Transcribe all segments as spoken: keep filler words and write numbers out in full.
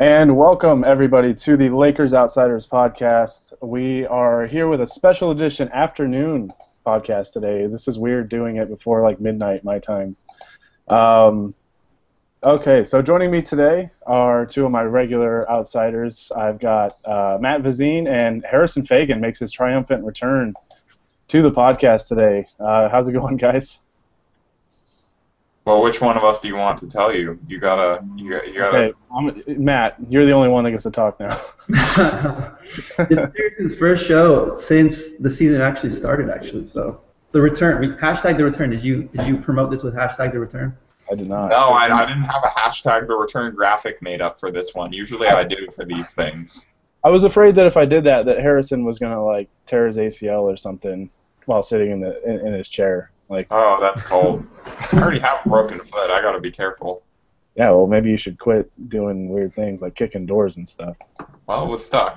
And welcome, everybody, to the Lakers Outsiders podcast. We are here with a special edition afternoon podcast today. This is weird doing it before, like, midnight my time. Um, okay, so joining me today are two of my regular outsiders. I've got uh, Matt Vazine, and Harrison Fagan makes his triumphant return to the podcast today. Uh, how's it going, guys? Well, which one of us do you want to tell you? You gotta, you gotta. You gotta... Okay, I'm, Matt, you're the only one that gets to talk now. It's Harrison's first show since the season actually started. Actually, so the return. We, hashtag the return. Did you did you promote this with hashtag the return? I did not. No, I, I didn't have a hashtag the return graphic made up for this one. Usually I do for these things. I was afraid that if I did that, that Harrison was gonna like tear his A C L or something while sitting in the in, in his chair. Like, oh, that's cold. I already have a broken foot. I gotta be careful. Yeah, well, maybe you should quit doing weird things like kicking doors and stuff. Well, it was stuck.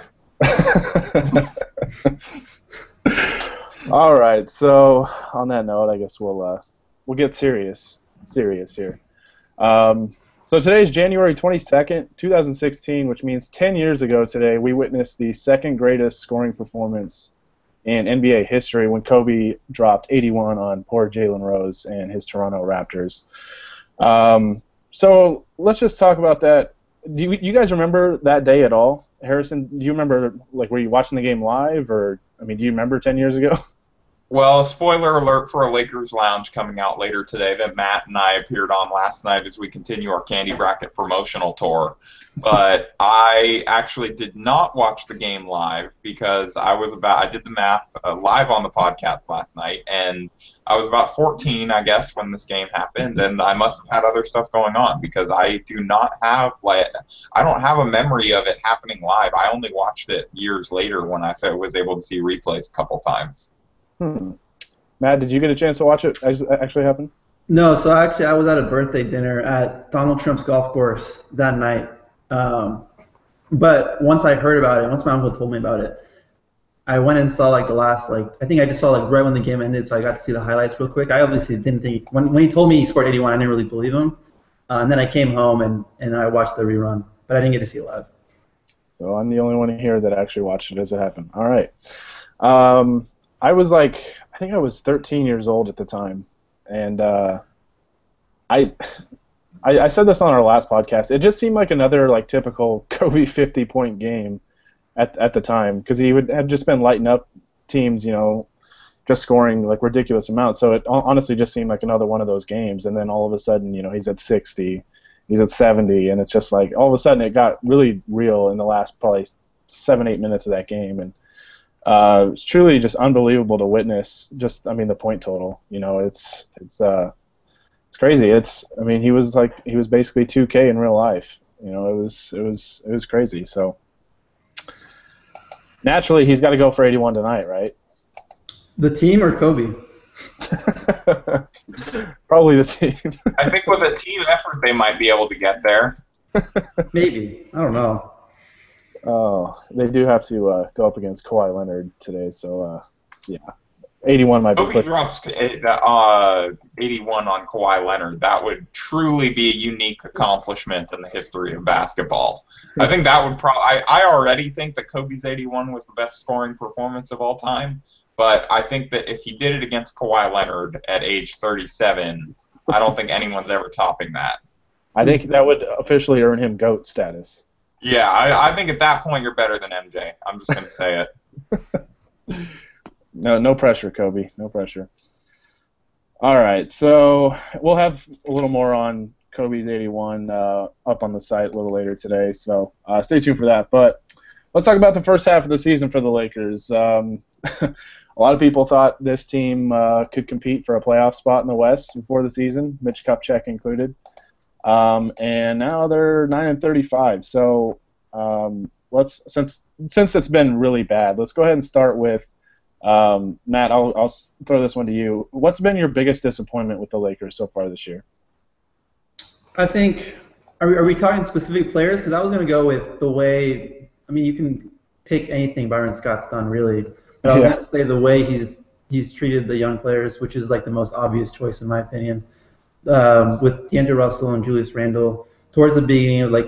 All right. So on that note, I guess we'll uh, we'll get serious serious here. Um, so today's January twenty-second, two thousand sixteen, which means ten years ago today, we witnessed the second greatest scoring performance in N B A history when Kobe dropped eighty-one on poor Jalen Rose and his Toronto Raptors. Um, so let's just talk about that. Do you, you guys remember that day at all? Harrison, do you remember, like, were you watching the game live, or, I mean, do you remember ten years ago? Well, spoiler alert for a Lakers Lounge coming out later today that Matt and I appeared on last night as we continue our Candy Bracket promotional tour. But I actually did not watch the game live because I was about, I did the math uh, live on the podcast last night, and I was about fourteen, I guess, when this game happened, and I must have had other stuff going on because I do not have, like, I don't have a memory of it happening live. I only watched it years later when I was able to see replays a couple times. Hmm. Matt, did you get a chance to watch it actually happen? No, so actually I was at a birthday dinner at Donald Trump's golf course that night. Um, but once I heard about it, once my uncle told me about it, I went and saw like the last, like, I think I just saw like right when the game ended, so I got to see the highlights real quick. I obviously didn't think, when, when he told me he scored eighty-one, I didn't really believe him. Uh, and then I came home and, and I watched the rerun, but I didn't get to see it live. So I'm the only one here that actually watched it as it happened. All right. Um, I was like, I think I was thirteen years old at the time, and uh, I, I I said this on our last podcast. It just seemed like another like typical Kobe fifty-point game at at the time because he would have just been lighting up teams, you know, just scoring like ridiculous amounts. So it honestly just seemed like another one of those games. And then all of a sudden, you know, he's at sixty, he's at seventy, and it's just like all of a sudden it got really real in the last probably seven eight minutes of that game. And Uh, it's truly just unbelievable to witness. Just, I mean, the point total. You know, it's it's uh, it's crazy. It's, I mean, he was like he was basically two K in real life. You know, it was it was it was crazy. So naturally, he's got to go for eighty-one tonight, right? The team or Kobe? Probably the team. I think with a team effort, they might be able to get there. Maybe. I don't know. Oh, they do have to uh, go up against Kawhi Leonard today, so uh, yeah, eighty-one might be. Kobe drops uh, eighty-one on Kawhi Leonard. That would truly be a unique accomplishment in the history of basketball. I think that would probably. I, I already think that Kobe's eighty-one was the best scoring performance of all time, but I think that if he did it against Kawhi Leonard at age thirty-seven, I don't think anyone's ever topping that. I think that would officially earn him GOAT status. Yeah, I, I think at that point you're better than M J. I'm just going to say it. No, no pressure, Kobe. No pressure. All right, so we'll have a little more on Kobe's eighty-one uh, up on the site a little later today, so uh, stay tuned for that. But let's talk about the first half of the season for the Lakers. Um, a lot of people thought this team uh, could compete for a playoff spot in the West before the season, Mitch Kupchak included. Um, and now they're nine and thirty-five. So um, let's since since it's been really bad, let's go ahead and start with um, Matt. I'll I'll throw this one to you. What's been your biggest disappointment with the Lakers so far this year? I think are we, are we talking specific players? Because I was going to go with the way. I mean, you can pick anything Byron Scott's done, really. But I was Yeah. going to say the way he's he's treated the young players, which is like the most obvious choice in my opinion. Um, with D'Angelo Russell and Julius Randle towards the beginning of like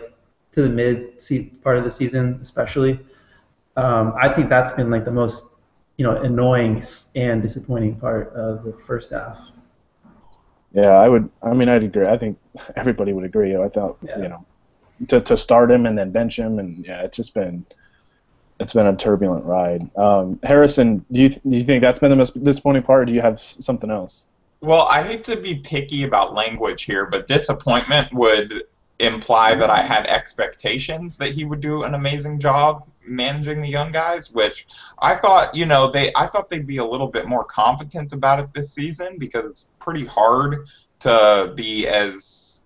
to the mid se- part of the season, especially. Um, I think that's been like the most, you know, annoying and disappointing part of the first half. Yeah, I would. I mean, I'd agree. I think everybody would agree. I thought, Yeah. you know, to to start him and then bench him, and yeah, it's just been it's been a turbulent ride. Um, Harrison, do you do you think that's been the most disappointing part, or do you have s- something else? Well, I hate to be picky about language here, but disappointment would imply that I had expectations that he would do an amazing job managing the young guys, which I thought, you know, they I thought they'd be a little bit more competent about it this season because it's pretty hard to be as,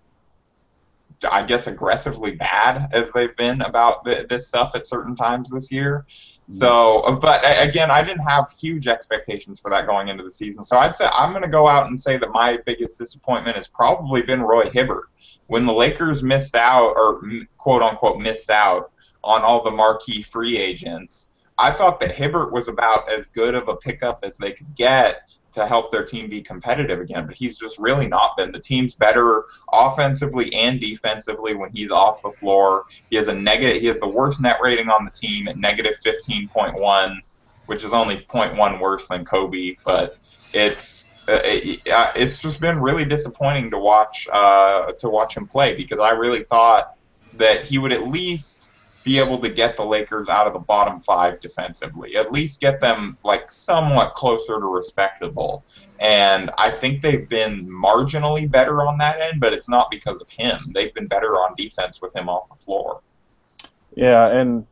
I guess, aggressively bad as they've been about th- this stuff at certain times this year. So, but a- again, I didn't have huge expectations for that going into the season. So I'd say I'm going to go out and say that my biggest disappointment has probably been Roy Hibbert. When the Lakers missed out, or quote unquote missed out, on all the marquee free agents, I thought that Hibbert was about as good of a pickup as they could get to help their team be competitive again, but he's just really not been. The team's better offensively and defensively when he's off the floor. He has a negative. He has the worst net rating on the team at negative fifteen point one, which is only zero point one worse than Kobe. But it's uh, it, uh, it's just been really disappointing to watch uh, to watch him play because I really thought that he would at least be able to get the Lakers out of the bottom five defensively, at least get them like somewhat closer to respectable. And I think they've been marginally better on that end, but it's not because of him. They've been better on defense with him off the floor. Yeah, and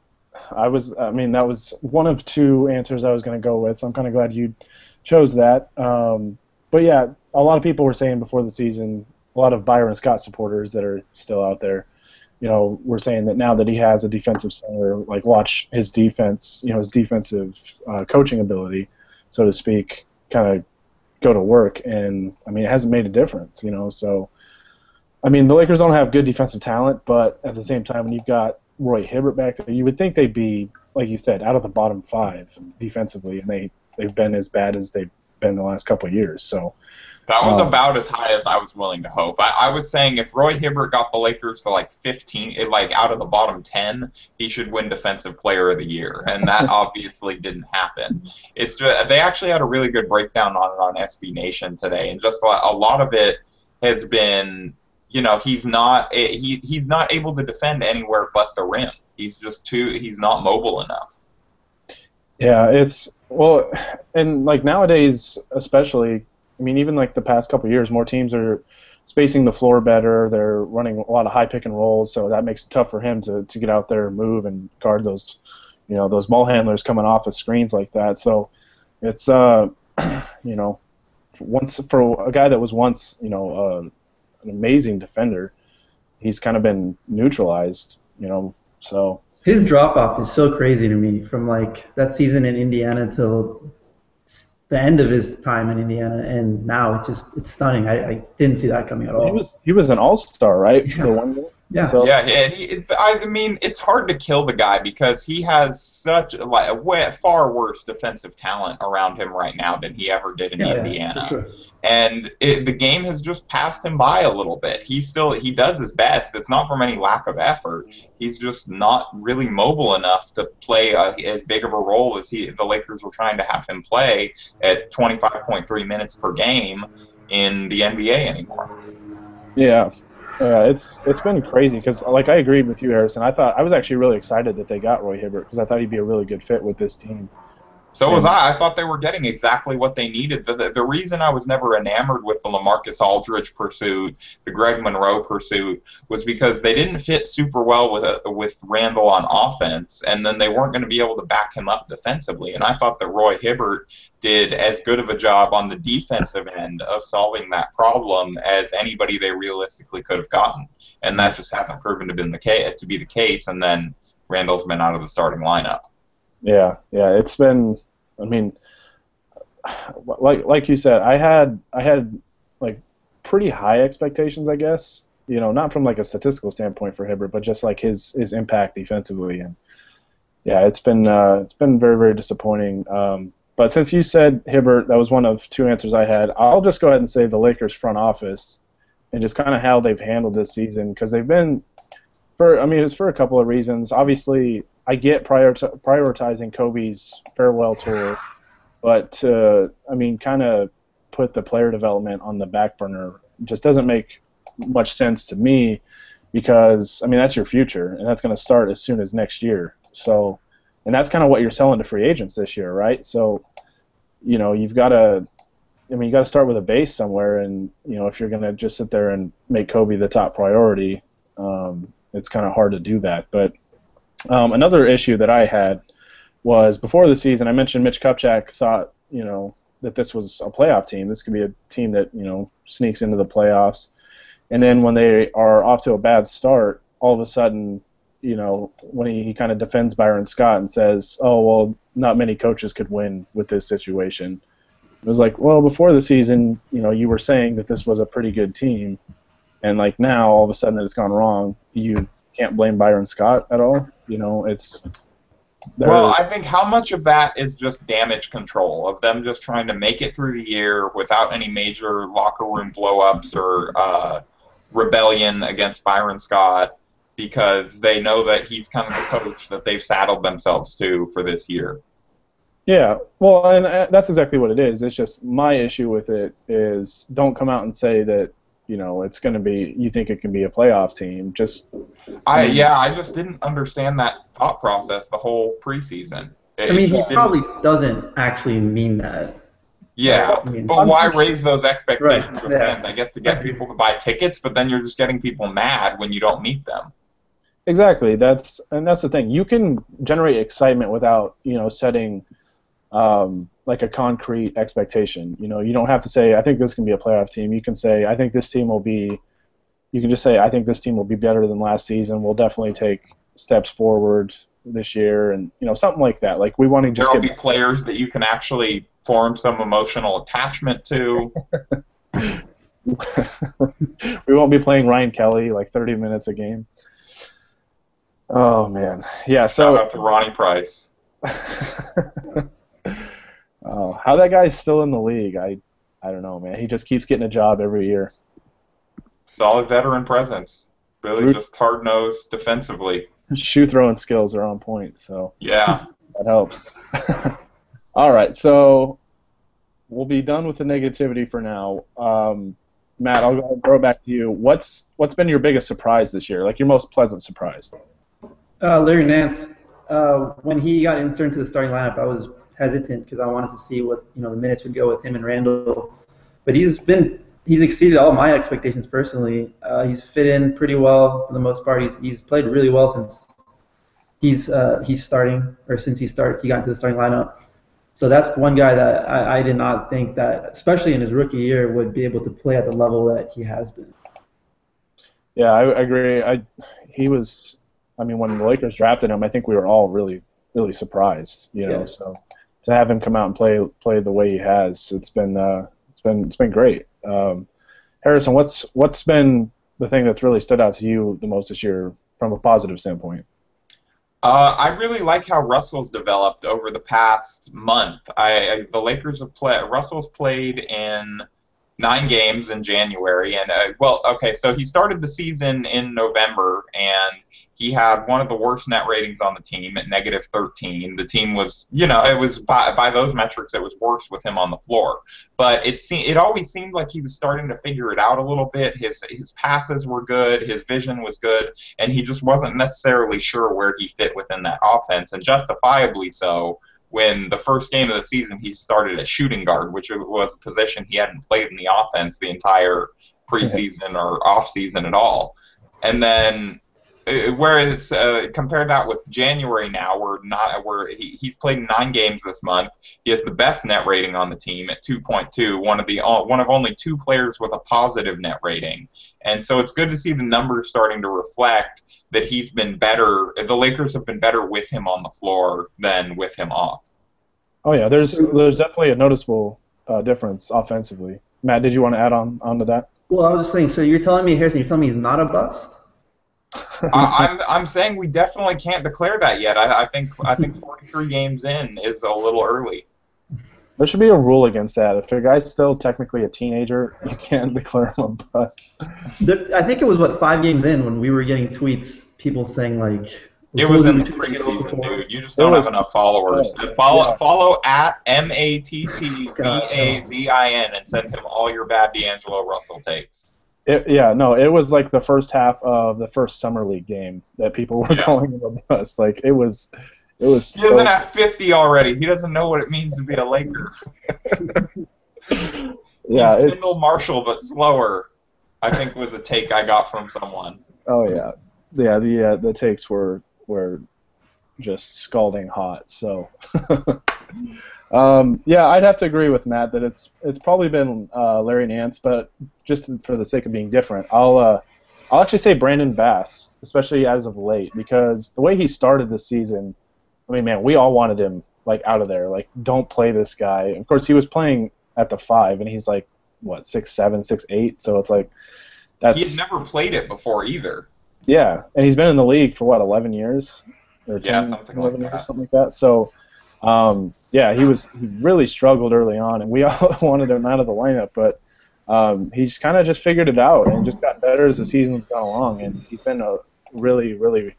I was, I mean, that was one of two answers I was going to go with, so I'm kind of glad you chose that. Um, but yeah, a lot of people were saying before the season, a lot of Byron Scott supporters that are still out there, you know, we're saying that now that he has a defensive center, like watch his defense, you know, his defensive uh, coaching ability, so to speak, kind of go to work. And I mean, it hasn't made a difference, you know. So, I mean, the Lakers don't have good defensive talent, but at the same time, when you've got Roy Hibbert back there, you would think they'd be, like you said, out of the bottom five defensively, and they they've been as bad as they've been the last couple of years. So. That was um, about as high as I was willing to hope. I, I was saying if Roy Hibbert got the Lakers to like fifteen, like out of the bottom ten, he should win Defensive Player of the Year, and that obviously didn't happen. It's just, they actually had a really good breakdown on it on S B Nation today, and just a, a lot of it has been, you know, he's not he he's not able to defend anywhere but the rim. He's just too he's not mobile enough. Yeah, it's well, and like nowadays, especially. I mean, even like the past couple of years, more teams are spacing the floor better. They're running a lot of high pick and rolls, so that makes it tough for him to, to get out there and move and guard those, you know, those ball handlers coming off of screens like that. So it's, uh, you know, once for a guy that was once, you know, uh, an amazing defender, he's kind of been neutralized, you know. So his drop off is so crazy to me from like that season in Indiana till the end of his time in Indiana, and now it's just it's stunning. I, I didn't see that coming at all. He was he was an all-star, right? Yeah. The one year? Yeah. So, Yeah, and he, it, I mean, it's hard to kill the guy because he has such like a way, far worse defensive talent around him right now than he ever did in Yeah, Indiana. for sure. And it, the game has just passed him by a little bit. He still he does his best. It's not from any lack of effort. He's just not really mobile enough to play a, as big of a role as he the Lakers were trying to have him play at twenty-five point three minutes per game in the N B A anymore. Yeah. Yeah, it's it's been crazy because, like, I agreed with you, Harrison. I thought I was actually really excited that they got Roy Hibbert because I thought he'd be a really good fit with this team. So was And- I. I thought they were getting exactly what they needed. The, the, the reason I was never enamored with the LaMarcus Aldridge pursuit, the Greg Monroe pursuit, was because they didn't fit super well with uh, with Randall on offense, and then they weren't going to be able to back him up defensively. And I thought that Roy Hibbert did as good of a job on the defensive end of solving that problem as anybody they realistically could have gotten. And that just hasn't proven to, been the case, to be the case, and then Randall's been out of the starting lineup. Yeah, yeah, it's been. I mean, like like you said, I had I had like pretty high expectations, I guess. You know, not from like a statistical standpoint for Hibbert, but just like his his impact defensively, and yeah, it's been uh, it's been very very disappointing. Um, but since you said Hibbert, that was one of two answers I had. I'll just go ahead and say the Lakers front office and just kind of how they've handled this season because they've been For I mean, it's for a couple of reasons. Obviously, I get prior prioritizing Kobe's farewell tour, but uh, I mean, kind of put the player development on the back burner just doesn't make much sense to me, because I mean that's your future, and that's going to start as soon as next year. So, and that's kind of what you're selling to free agents this year, right? So, you know, you've got to. I mean, you got to start with a base somewhere, and you know, if you're going to just sit there and make Kobe the top priority. Um, it's kind of hard to do that. But um, another issue that I had was before the season, I mentioned Mitch Kupchak thought, you know, that this was a playoff team. This could be a team that, you know, sneaks into the playoffs. And then when they are off to a bad start, all of a sudden, you know, when he, he kind of defends Byron Scott and says, oh, well, not many coaches could win with this situation. It was like, well, before the season, you know, you were saying that this was a pretty good team. And like now, all of a sudden, that it's gone wrong. You can't blame Byron Scott at all. You know, it's. Well, I think how much of that is just damage control of them just trying to make it through the year without any major locker room blowups or uh, rebellion against Byron Scott, because they know that he's kind of the coach that they've saddled themselves to for this year. Yeah, well, and that's exactly what it is. It's just my issue with it is don't come out and say that. You know, it's going to be. You think it can be a playoff team? Just. I yeah, I just didn't understand that thought process the whole preseason. It, I mean, he didn't, probably doesn't actually mean that. Yeah, I mean, but why raise those expectations right, with yeah. fans? I guess to get people to buy tickets, but then you're just getting people mad when you don't meet them. Exactly. That's and that's the thing. You can generate excitement without, you know, setting. Um, like a concrete expectation. You know, you don't have to say, I think this can be a playoff team. You can say, I think this team will be, you can just say, I think this team will be better than last season. We'll definitely take steps forward this year, and, you know, something like that. Like, we want to just There will get... be players that you can actually form some emotional attachment to. We won't be playing Ryan Kelly like thirty minutes a game. Oh, man. Yeah, so... Shout out to Ronnie Price. Oh, how that guy's still in the league, I I don't know, man. He just keeps getting a job every year. Solid veteran presence. Really Root- just hard-nosed defensively. Shoe throwing skills are on point, so Yeah. that helps. All right, so we'll be done with the negativity for now. Um, Matt, I'll go ahead and throw it back to you. What's what's been your biggest surprise this year? Like your most pleasant surprise? Uh, Larry Nance. Uh, when he got inserted into the starting lineup, I was hesitant because I wanted to see what you know the minutes would go with him and Randall, but he's been he's exceeded all my expectations personally. Uh, he's fit in pretty well for the most part. He's he's played really well since he's uh, he's starting or since he started he got into the starting lineup. So that's the one guy that I, I did not think that, especially in his rookie year, would be able to play at the level that he has been. Yeah, I, I agree. I he was. I mean, when the Lakers drafted him, I think we were all really really surprised. You know, Yeah. so. To have him come out and play play the way he has, it's been uh, it's been it's been great. Um, Harrison, what's what's been the thing that's really stood out to you the most this year from a positive standpoint? Uh, I really like how Russell's developed over the past month. I, I the Lakers have played. Russell's played in nine games in January, and uh, well, okay, so he started the season in November, and he had one of the worst net ratings on the team at negative thirteen. The team was, you know, it was by by those metrics, it was worse with him on the floor. But it se- it always seemed like he was starting to figure it out a little bit. His his passes were good, his vision was good, and he just wasn't necessarily sure where he fit within that offense, and justifiably so. When the first game of the season he started at shooting guard, which was a position he hadn't played in the offense the entire preseason or offseason at all. And then, uh, whereas uh, compare that with January now, where not where he, he's played nine games this month. He has the best net rating on the team at two point two, one of the one of only two players with a positive net rating. And so it's good to see the numbers starting to reflect that he's been better. The Lakers have been better with him on the floor than with him off. Oh yeah, there's there's definitely a noticeable uh, difference offensively. Matt, did you want to add on onto that? Well, I was just saying. So you're telling me, Harrison, you're telling me he's not a bust? I, I'm I'm saying we definitely can't declare that yet. I, I think I think forty-three games in is a little early. There should be a rule against that. If a guy's still technically a teenager, you can't declare him a bust. The, I think it was what five games in when we were getting tweets. people saying like. It was in the preseason, dude. You just don't was, have enough followers. Oh, follow yeah. follow at M A T T V A Z I N and send him all your bad D'Angelo Russell takes. It, yeah, no, it was like the first half of the first summer league game that people were yeah. calling him a bust. Like it was, it was. He doesn't so... have fifty already. He doesn't know what it means to be a Laker. yeah, He's it's Kendall Marshall, but slower. I think was a take I got from someone. Oh yeah, yeah. The uh, the takes were. were just scalding hot. So, um, yeah, I'd have to agree with Matt that it's it's probably been uh, Larry Nance, but just for the sake of being different, I'll uh, I'll actually say Brandon Bass, especially as of late, because the way he started this season, I mean, man, we all wanted him like out of there. Like, don't play this guy. Of course, he was playing at the five, and he's like what six seven, six eight. So it's like that's he had never played it before either. Yeah, and he's been in the league for what, eleven years, or ten, yeah, something like years, that. something like that. So, um, yeah, he was he really struggled early on, and we all wanted him out of the lineup. But um, he's kind of just figured it out and just got better as the season's gone along, and he's been a really, really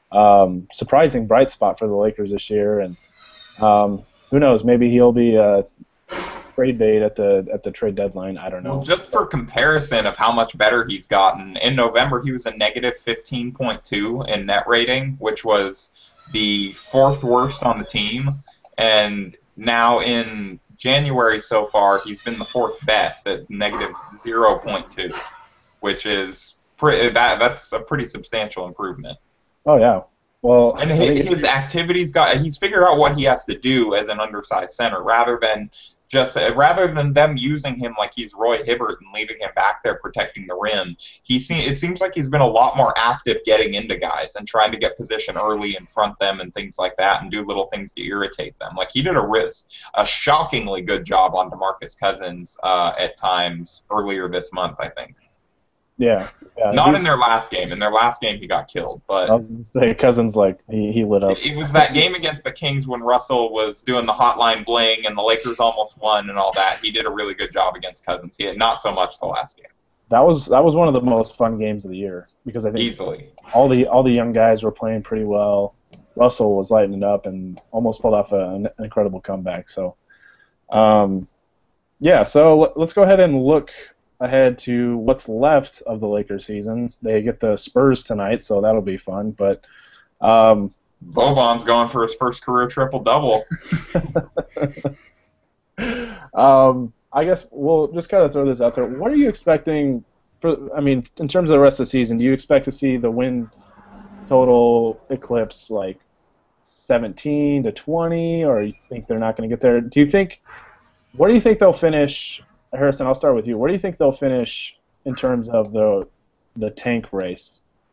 um, surprising bright spot for the Lakers this year. And um, who knows, maybe he'll be a trade bait at the at the trade deadline. I don't know. Well, just for comparison of how much better he's gotten, in November he was a negative fifteen point two in net rating, which was the fourth worst on the team. And now in January so far, he's been the fourth best at negative zero point two, which is pretty, that that's a pretty substantial improvement. Oh yeah. Well, and his, his activities got he's figured out what he has to do as an undersized center rather than Just uh, rather than them using him like he's Roy Hibbert and leaving him back there protecting the rim, he se- it seems like he's been a lot more active getting into guys and trying to get position early and front them and things like that and do little things to irritate them. Like he did a risk, a shockingly good job on DeMarcus Cousins uh, at times earlier this month, I think. Yeah. yeah Not in their last game. In their last game, he got killed. But I was gonna say Cousins, like he, he lit up. It, it was that game against the Kings when Russell was doing the hotline bling and the Lakers almost won and all that. He did a really good job against Cousins. He had not so much the last game. That was that was one of the most fun games of the year because I think easily all the all the young guys were playing pretty well. Russell was lighting it up and almost pulled off a, an incredible comeback. So, um, yeah. So let's go ahead and look ahead to what's left of the Lakers season. They get the Spurs tonight, so that'll be fun. But um, Boban's going for his first career triple-double. um, I guess we'll just kind of throw this out there. What are you expecting for? I mean, in terms of the rest of the season, do you expect to see the win total eclipse like seventeen to twenty, or you think they're not going to get there? Do you think? Where do you think they'll finish? Harrison, I'll start with you. Where do you think they'll finish in terms of the the tank race?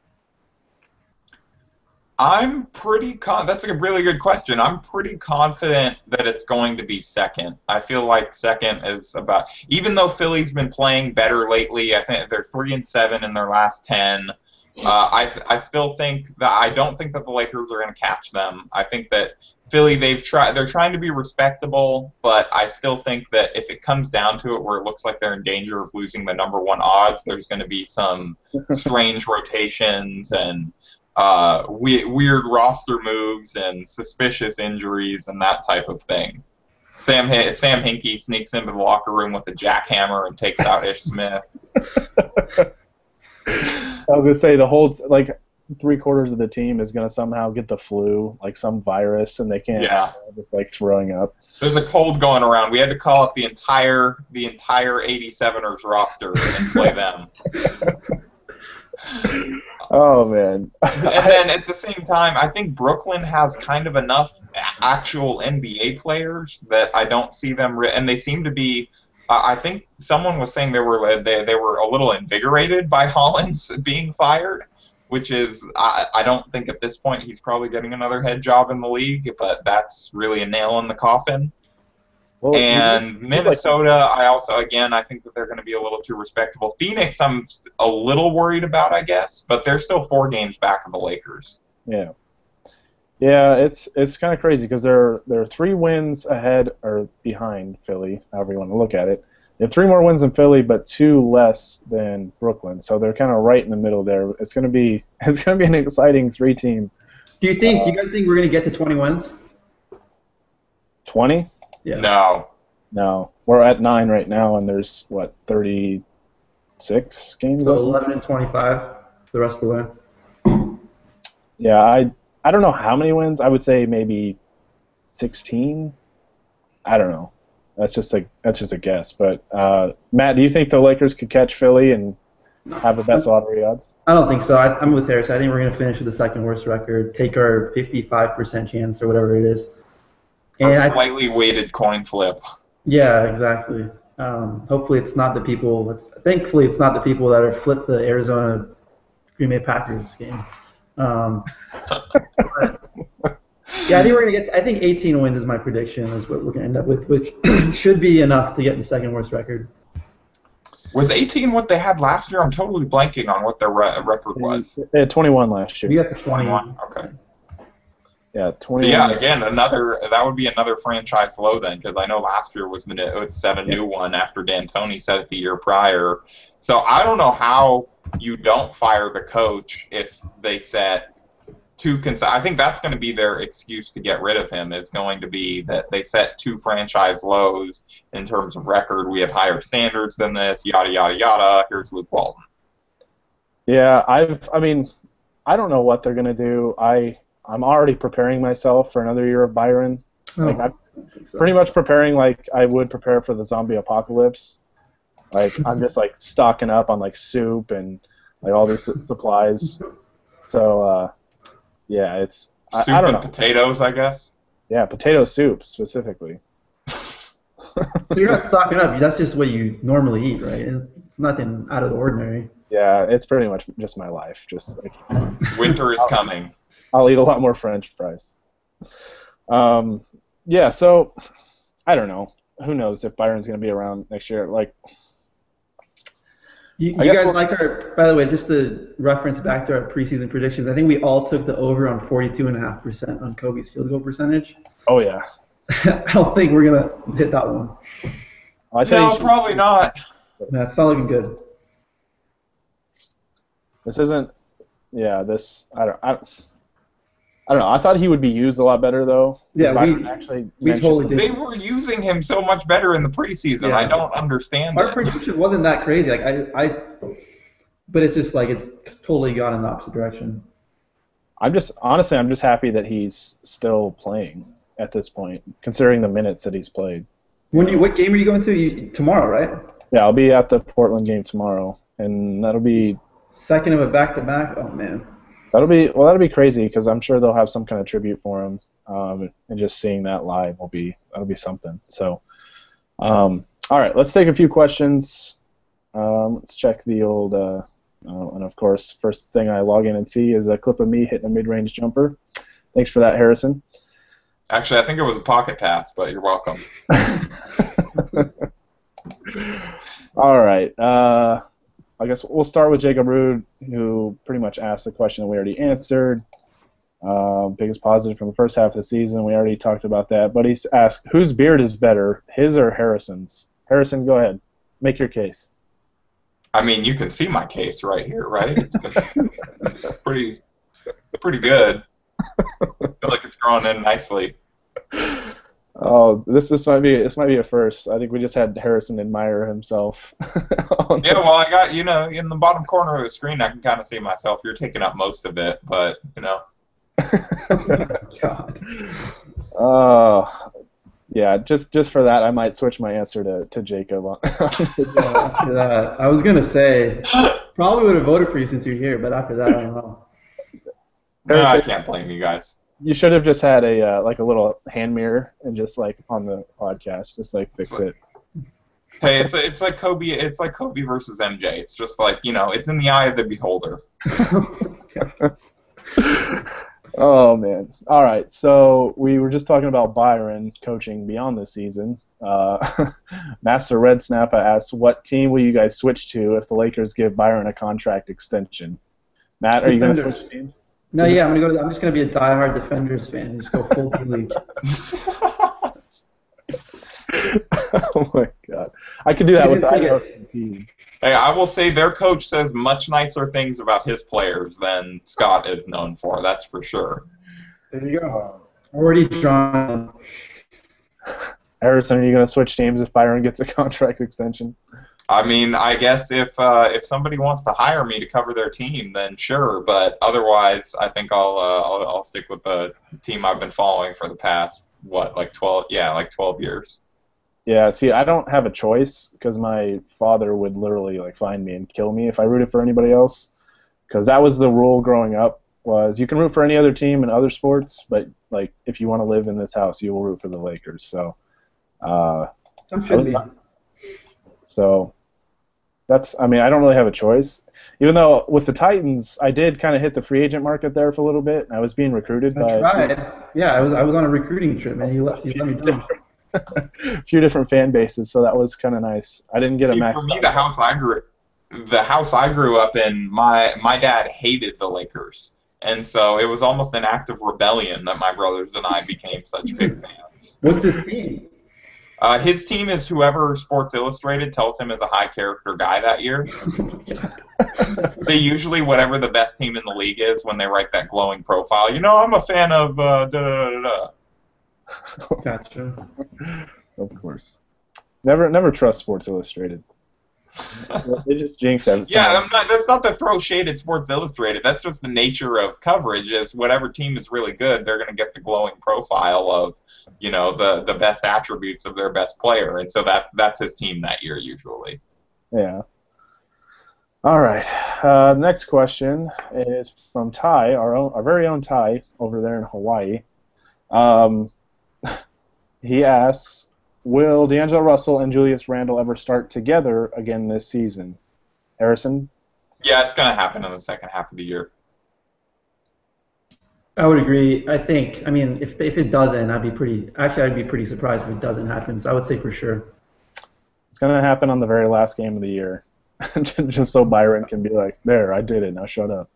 I'm pretty con- that's a really good question. I'm pretty confident that it's going to be second. I feel like second is about, even though Philly's been playing better lately, I think they're three and seven in their last ten. Uh, I I still think that I don't think that the Lakers are going to catch them. I think that Philly, they've tried they're trying to be respectable, but I still think that if it comes down to it where it looks like they're in danger of losing the number one odds, there's going to be some strange rotations and uh, we, weird roster moves and suspicious injuries and that type of thing. Sam Sam Hinkie sneaks into the locker room with a jackhammer and takes out Ish Smith. I was gonna say the whole like three quarters of the team is gonna somehow get the flu, like some virus, and they can't. Yeah. Just like throwing up. There's a cold going around. We had to call up the entire the entire eighty-seveners roster and play them. Oh man. And then at the same time, I think Brooklyn has kind of enough actual N B A players that I don't see them, re- and they seem to be. Uh, I think someone was saying they were they they were a little invigorated by Hollins being fired, which is I, I don't think at this point he's probably getting another head job in the league, but that's really a nail in the coffin. Well, and Minnesota, I also again I think that they're going to be a little too respectable. Phoenix, I'm a little worried about, I guess, but they're still four games back of the Lakers. Yeah. Yeah, it's it's kind of crazy because they're they're three wins ahead or behind Philly, however you want to look at it. They have three more wins than Philly, but two less than Brooklyn. So they're kind of right in the middle there. It's gonna be it's gonna be an exciting three-team. Do you think? Uh, you guys think we're gonna get to twenty wins? twenty? Yeah. No. No. We're at nine right now, and there's what thirty-six games. So eleven and twenty-five. The rest of the way. Yeah, I I don't know how many wins. I would say maybe sixteen. I don't know. That's just a that's just a guess. But uh, Matt, do you think the Lakers could catch Philly and have the best lottery odds? I don't think so. I, I'm with Harris. I think we're going to finish with the second worst record, take our fifty-five percent chance or whatever it is. And a slightly I, weighted coin flip. Yeah, exactly. Um, hopefully it's not the people. It's, thankfully it's not the people that are flipped the Arizona Green Bay Packers game. Um, but, yeah, I think we're gonna get. I think eighteen wins is my prediction. Is what we're gonna end up with, which should be enough to get the second worst record. Was eighteen what they had last year? I'm totally blanking on what their re- record was. They had twenty-one last year. We got the twenty-one. Okay. Yeah, twenty-one. So yeah, again, another that would be another franchise low then, because I know last year was the it set a yes. new one after D'Antoni set it the year prior. So I don't know how you don't fire the coach if they set two. Cons- I think that's going to be their excuse to get rid of him. Is going to be that they set two franchise lows in terms of record. We have higher standards than this. Yada yada yada. Here's Luke Walton. Yeah, I've. I mean, I don't know what they're going to do. I. I'm already preparing myself for another year of Byron. Oh, like I'm so. pretty much preparing like I would prepare for the zombie apocalypse. Like I'm just like stocking up on like soup and like all these supplies. So uh, yeah, it's I, soup I don't and know. Potatoes, I guess. Yeah, potato soup specifically. So you're not stocking up. That's just what you normally eat, right? It's nothing out of the ordinary. Yeah, it's pretty much just my life. Just like winter is coming. I'll eat a lot more French fries. Um, yeah, so I don't know. Who knows if Byron's going to be around next year? Like, you, you guys we'll like our. By the way, just to reference back to our preseason predictions, I think we all took the over on forty-two and a half percent on Kobe's field goal percentage. Oh yeah. I don't think we're gonna hit that one. I no, probably not. No, it's not looking good. This isn't. Yeah, this. I don't. I, I don't know. I thought he would be used a lot better, though. Yeah, we, actually we totally did. They were using him so much better in the preseason. Yeah. I don't understand Our it. prediction wasn't that crazy. Like I, I, but it's just like it's totally gone in the opposite direction. I'm just honestly, I'm just happy that he's still playing at this point, considering the minutes that he's played. When do you, what game are you going to? You, tomorrow, right? Yeah, I'll be at the Portland game tomorrow, and that'll be second of a back-to-back. Oh man. That'll be well. That'll be crazy because I'm sure they'll have some kind of tribute for him, um, and just seeing that live will be that'll be something. So, um, all right, let's take a few questions. Um, let's check the old, uh, uh, and of course, first thing I log in and see is a clip of me hitting a mid-range jumper. Thanks for that, Harrison. Actually, I think it was a pocket pass, but you're welcome. All right. Uh, I guess we'll start with Jacob Rude, who pretty much asked the question that we already answered. Uh, biggest positive from the first half of the season, we already talked about that. But he's asked, whose beard is better, his or Harrison's? Harrison, go ahead. Make your case. I mean, you can see my case right here, right? It's pretty, pretty good. I feel like it's growing in nicely. Oh, this this might be this might be a first. I think we just had Harrison admire himself. Yeah, well, I got you know in the bottom corner of the screen, I can kind of see myself. You're taking up most of it, but you know. God. Oh, uh, yeah. Just just for that, I might switch my answer to to Jacob. Yeah, after that, I was gonna say probably would have voted for you since you're here, but after that, I don't know. No, I can't blame you guys. You should have just had a uh, like a little hand mirror and just like on the podcast, just like fix it. Hey, it's it's like Kobe. It's like Kobe versus M J. It's just like you know, it's in the eye of the beholder. Oh man! All right, so we were just talking about Byron coaching beyond the season. Uh, Master Red Snapper asks, "What team will you guys switch to if the Lakers give Byron a contract extension?" Matt, are you going to switch teams? No, yeah, I'm gonna go. To, I'm just gonna be a diehard Defenders fan and just go full D league. Oh my God! I could do that with Season the tickets. I O C P. Hey, I will say their coach says much nicer things about his players than Scott is known for. That's for sure. There you go. Already drawn. Harrison, are you going to switch teams if Byron gets a contract extension? I mean, I guess if uh, if somebody wants to hire me to cover their team, then sure. But otherwise, I think I'll uh, I'll, I'll stick with the team I've been following for the past what like twelve yeah like twelve years. Yeah, see, I don't have a choice because my father would literally like find me and kill me if I rooted for anybody else. Because that was the rule growing up: was you can root for any other team in other sports, but like if you want to live in this house, you will root for the Lakers. So, uh, I was not, so that's. I mean, I don't really have a choice. Even though with the Titans, I did kind of hit the free agent market there for a little bit. I was being recruited I by. tried. Yeah, I was I was on a recruiting trip, man. He let, he let me down. a few different fan bases, so that was kind of nice. I didn't get See, a max. for me, the house I grew the house I grew up in, my my dad hated the Lakers, and so it was almost an act of rebellion that my brothers and I became such big fans. What's his team? Uh, his team is whoever Sports Illustrated tells him is a high character guy that year. So usually whatever the best team in the league is when they write that glowing profile. You know, I'm a fan of uh, da da da da. Gotcha. Of course. Never, never trust Sports Illustrated. They just jinx everything. Yeah, I'm not, that's not to throw shade at Sports Illustrated. That's just the nature of coverage. Is whatever team is really good, they're going to get the glowing profile of, you know, the the best attributes of their best player, and so that's that's his team that year usually. Yeah. All right. Uh, next question is from Ty, our own, our very own Ty over there in Hawaii. Um, he asks, will D'Angelo Russell and Julius Randle ever start together again this season? Harrison? Yeah, it's going to happen in the second half of the year. I would agree. I think. I mean, if if it doesn't, I'd be pretty. Actually, I'd be pretty surprised if it doesn't happen. So I would say for sure. It's going to happen on the very last game of the year, just so Byron can be like, "There, I did it. Now shut up."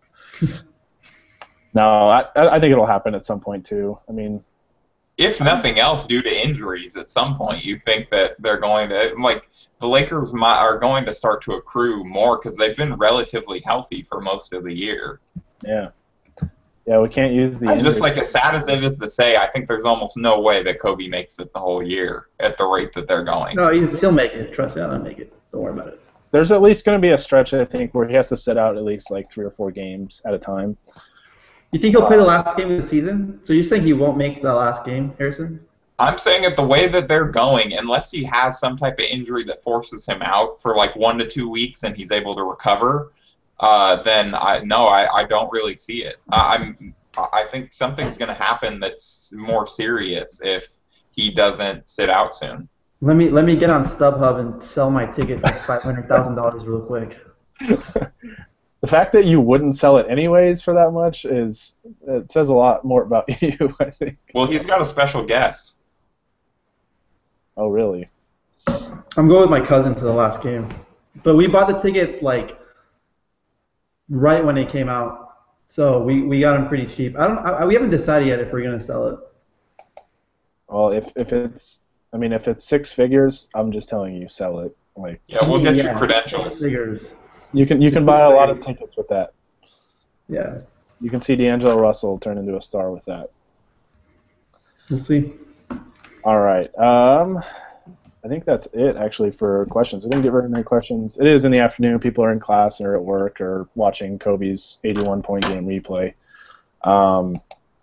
No, I I think it'll happen at some point too. I mean, if nothing else, due to injuries, at some point, you think that they're going to like the Lakers might, are going to start to accrue more because they've been relatively healthy for most of the year. Yeah. Yeah, we can't use the. And just like as sad as it is to say, I think there's almost no way that Kobe makes it the whole year at the rate that they're going. No, he's, he'll make it. Trust me, I'll make it. Don't worry about it. There's at least going to be a stretch, I think, where he has to sit out at least like three or four games at a time. You think he'll play the last game of the season? So you're saying he won't make the last game, Harrison? I'm saying at the way that they're going, unless he has some type of injury that forces him out for like one to two weeks and he's able to recover, uh, then I no, I, I don't really see it. I, I'm I think something's going to happen that's more serious if he doesn't sit out soon. Let me let me get on StubHub and sell my ticket for five hundred thousand dollars real quick. The fact that you wouldn't sell it anyways for that much is it says a lot more about you, I think. Well, he's got a special guest. Oh, really? I'm going with my cousin to the last game, but we bought the tickets like right when it came out, so we, we got them pretty cheap. I don't. I, we haven't decided yet if we're gonna sell it. Well, if if it's, I mean, if it's six figures, I'm just telling you, sell it. Like, yeah, we'll get yeah, you credentials. Six figures. You can you can buy a lot of tickets with that. Yeah. You can see D'Angelo Russell turn into a star with that. We'll see. All right. Um, I think that's it actually for questions. We didn't get very many questions. It is in the afternoon. People are in class or at work or watching Kobe's eighty-one point game replay. Um,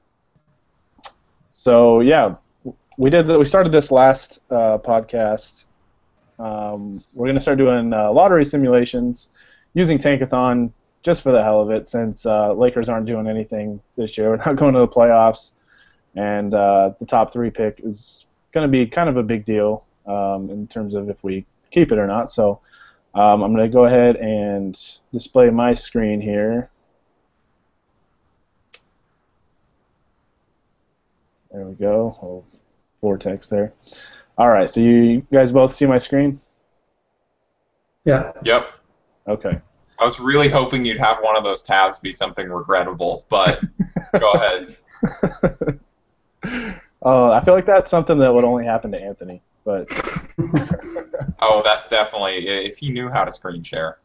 so yeah, we did. The, we started this last uh, podcast. Um, we're gonna start doing uh, lottery simulations using Tankathon just for the hell of it, since uh, Lakers aren't doing anything this year. We're not going to the playoffs, and uh, the top three pick is going to be kind of a big deal um, in terms of if we keep it or not. So um, I'm going to go ahead and display my screen here. There we go. Oh, vortex there. All right, so you guys both see my screen? Yeah. Yep. Okay. I was really hoping you'd have one of those tabs be something regrettable, but go ahead. Uh, I feel like that's something that would only happen to Anthony. but. Oh, that's definitely if he knew how to screen share.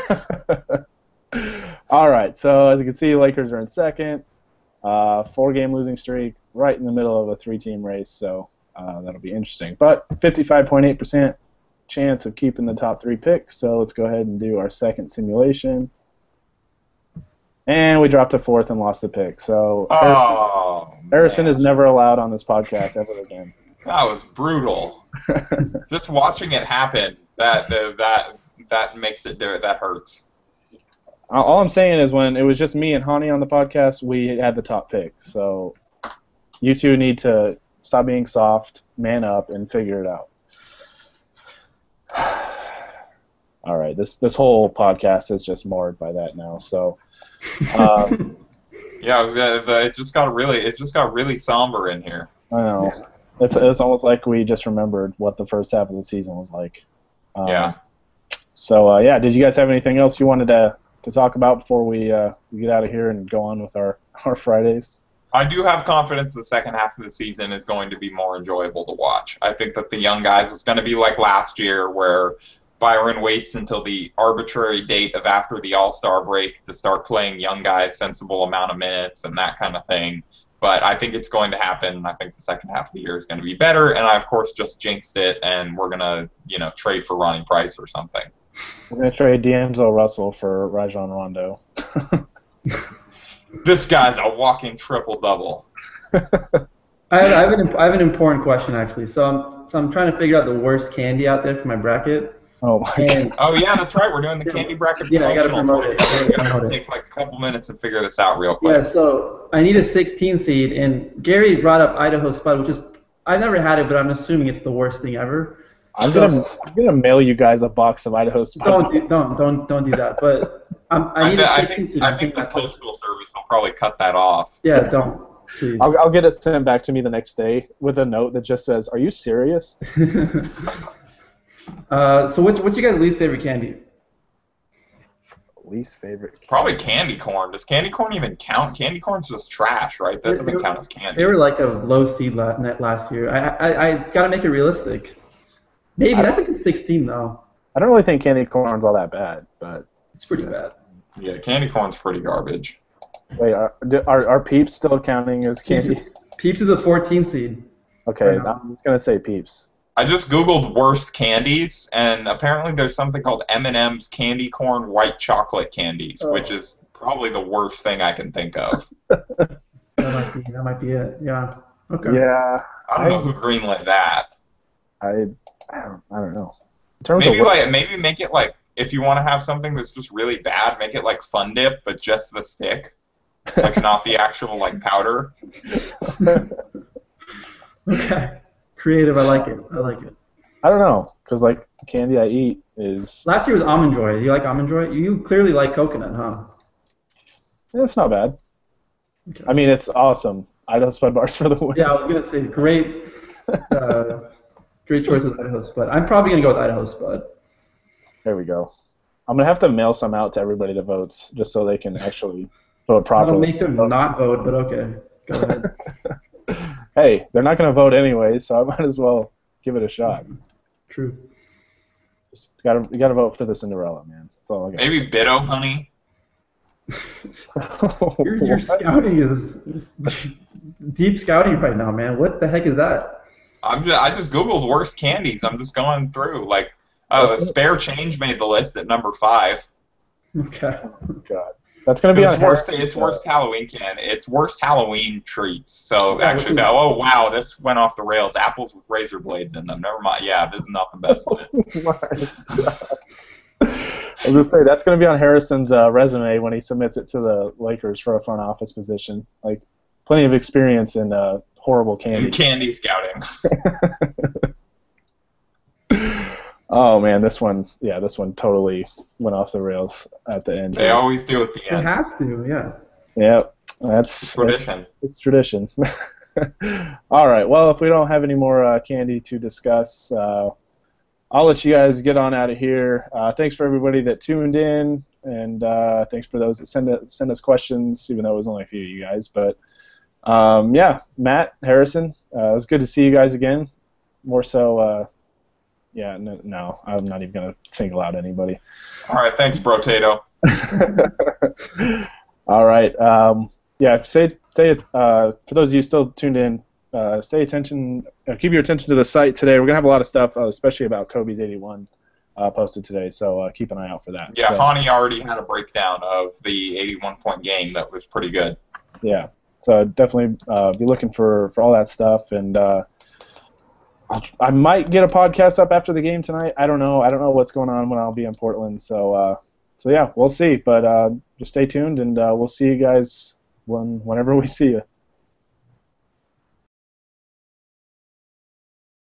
All right, so as you can see, Lakers are in second, uh, four-game losing streak, right in the middle of a three-team race, so uh, that'll be interesting. But fifty-five point eight percent chance of keeping the top three picks, so let's go ahead and do our second simulation. And we dropped to fourth and lost the pick, so oh, Harrison, Harrison man. is never allowed on this podcast ever again. That was brutal. Just watching it happen, that that that makes it do it. That hurts. All I'm saying is when it was just me and Hani on the podcast, we had the top pick. So you two need to stop being soft, man up, and figure it out. All right, this this whole podcast is just marred by that now. So um, yeah, it, was, uh, the, it just got really it just got really somber in here. I know. It's it's almost like we just remembered what the first half of the season was like. Um, yeah. So uh, yeah, did you guys have anything else you wanted to? to talk about before we, uh, we get out of here and go on with our, our Fridays? I do have confidence the second half of the season is going to be more enjoyable to watch. I think that the young guys, it's going to be like last year where Byron waits until the arbitrary date of after the All-Star break to start playing young guys sensible amount of minutes and that kind of thing. But I think it's going to happen. I think the second half of the year is going to be better, and I, of course, just jinxed it, and we're going to, you know, trade for Ronnie Price or something. We're going to trade D'Angelo Russell for Rajon Rondo. This guy's a walking triple-double. I have, I, have an, I have an important question, actually. So I'm, so I'm trying to figure out the worst candy out there for my bracket. Oh, my and, God. Oh, yeah, that's right. We're doing the candy bracket. Yeah, I got to promote it. We got to take like a couple minutes and figure this out real quick. Yeah, so I need a sixteen seed, and Gary brought up Idaho Spud, which is, I've never had it, but I'm assuming it's the worst thing ever. I'm So- gonna I'm gonna mail you guys a box of Idaho Spud. Don't do, don't don't don't do that. But I'm, I I, need thi- a I sixteen think, seed. I think the that's- postal service will probably cut that off. Yeah, don't please. I'll, I'll get it sent back to me the next day with a note that just says, "Are you serious?" uh, so what's what's your guys' least favorite candy? Least favorite. Probably candy corn. Does candy corn even count? Candy corn's just trash, right? That They- doesn't they- count as candy. They were like a low seed la- net last year. I I, I gotta make it realistic. Maybe I that's a good sixteen though. I don't really think candy corn's all that bad, but It's pretty bad. Yeah, candy corn's pretty garbage. wait, are are, are Peeps still counting as candy? Peeps is a fourteen seed. Okay, Right. I'm just gonna say Peeps. I just googled worst candies, and apparently there's something called M and M's candy corn white chocolate candies, Oh. which is probably the worst thing I can think of. That might be that might be it. Yeah. Okay. Yeah, I don't know who greenlit that. I I don't, I don't know. In terms Maybe of like maybe make it like if you want to have something that's just really bad, make it like Fun Dip, but just the stick, like not the actual like powder. Okay. Creative. I like it. I like it. I don't know, cause like the candy I eat is Last year was almond joy. You like almond joy? You clearly like coconut, huh? it's not bad. Okay. I mean, it's awesome. Idaho Spud bars for the win. Yeah, I was gonna say great, uh, great choice with Idaho Spud. I'm probably gonna go with Idaho Spud. There we go. I'm gonna have to mail some out to everybody that votes, just so they can actually vote That'll properly. make them not vote, but okay. Go ahead. Hey, they're not gonna vote anyway, so I might as well give it a shot. True. Just gotta you gotta vote for the Cinderella, man. That's all I got. Maybe Bitto honey. Your, your scouting is deep scouting right now, man. What the heck is that? I'm just I just googled worst candies. I'm just going through like oh, That's good. spare change made the list at number five. Okay. God, that's gonna be It's on worst. Harrison's, It's uh, worst Halloween can. It's worst Halloween treats. So Yeah, actually, which is- oh wow, this went off the rails. Apples with razor blades in them. Never mind. Yeah, this is not the best list. I was gonna say that's gonna be on Harrison's uh, resume when he submits it to the Lakers for a front office position. Like, plenty of experience in uh, horrible candy. And candy scouting. Oh man, this one, yeah, this one totally went off the rails at the end. They always do at the It end. has to, yeah. Yeah, that's Tradition. That's, it's tradition. All right. Well, if we don't have any more uh, candy to discuss, uh, I'll let you guys get on out of here. Uh, thanks for everybody that tuned in, and uh, thanks for those that send it, send us questions, even though it was only a few of you guys. But um, yeah, Matt, Harrison, uh, it was good to see you guys again. More so uh, Yeah, no, no, I'm not even gonna single out anybody. All right, thanks, Brotato. All right. Um, yeah, stay, stay. Uh, for those of you still tuned in, uh, stay attention. Uh, keep your attention to the site today. We're gonna have a lot of stuff, uh, especially about Kobe's eighty-one, uh, posted today. So uh, keep an eye out for that. Yeah, so, Hani already had a breakdown of the eighty-one point game that was pretty good. Yeah. So definitely uh, be looking for, for all that stuff, and uh, I'll, I might get a podcast up after the game tonight. I don't know. I don't know what's going on when I'll be in Portland. So. Uh, So yeah, we'll see. But uh, just stay tuned, and uh, we'll see you guys when whenever we see you.